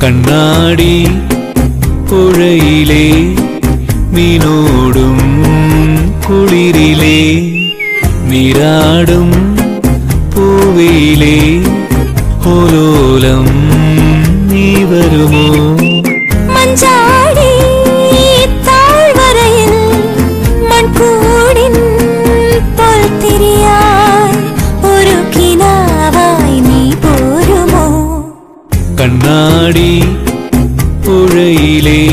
കണ്ണാടി പുഴയിലെ മീനോടും കുളിരിലെ നീരാടും പൂവയിലെ ഓലോലം നീ വരുമോ? മഞ്ചാടി താഴ്വരയിൽ മൺകൂടിൻ പൊൽത്തിരിയായി ഒരു കിനാവായി നീ പോരുമോ? കണ്ണാടി പുഴയിലെ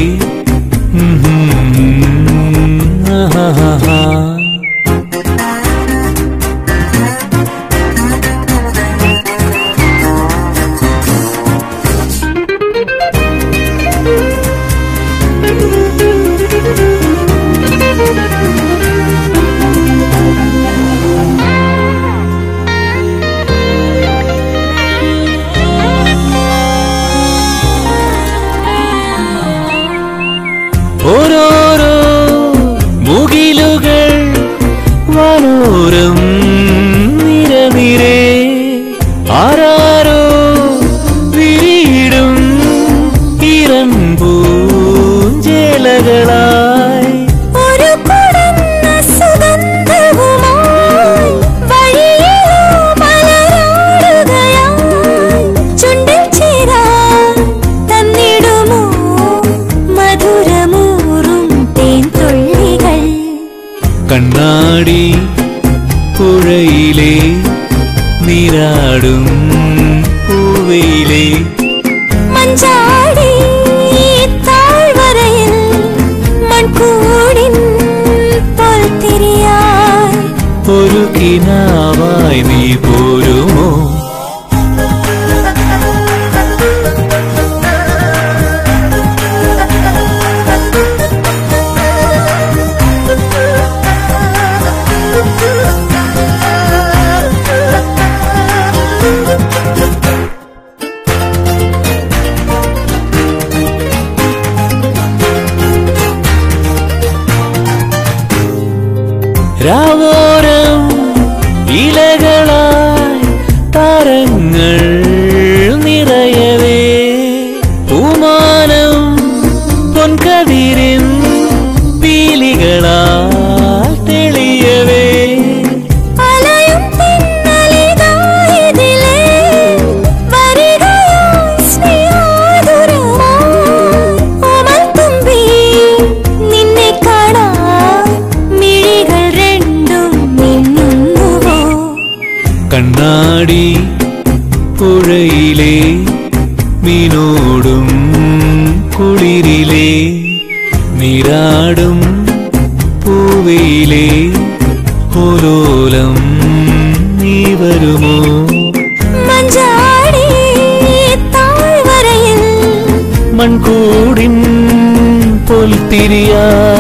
ഓരോരോ മുകിലുകൾ വനോരം നിരനിരേ ആരാരോ വിരിയിടും ഇരമ്പൂഞ്ചേലകളായി ഒരു കുടന്ന സുഗന്ധവുമായി വഴിയിലോ മലരാടുകയായി ചുണ്ടിൽ ചേരാൻ തന്നിടുമോ മധുരമൂറും തേൻതുള്ളികൾ? കണ്ണാടി പുഴയിലെ നീരാടും പൂവയിലെ മഞ്ചാടി താഴ്വരയിൽ മൺകൂടിൻ പൊൽത്തിരിയായി ഒരു കിനാവായി നീ പോരുമോ? രാവോരം ഇലകളായി താരങ്ങൾ നിറയവേ പൂമാനം പൊൻകതിരിൻ പീലികളാൽ തെളിയവേ അലയും തിന്നലിതായതിലേ വരികയായി സ്നേഹാതുരമായി ഓമൽത്തുമ്പി നിന്നെ കാണാൻ മിഴികൾ രണ്ടും മിന്നുന്നുവോ? കണ്ണാടി പുഴയിലെ മീനോടും കുളിരിലെ നീരാടും പൂവയിലെ ഓലോലം നീ വരുമോ? മഞ്ചാടി താഴ്വരയിൽ മൺകൂടിൻ പൊൽത്തിരിയാ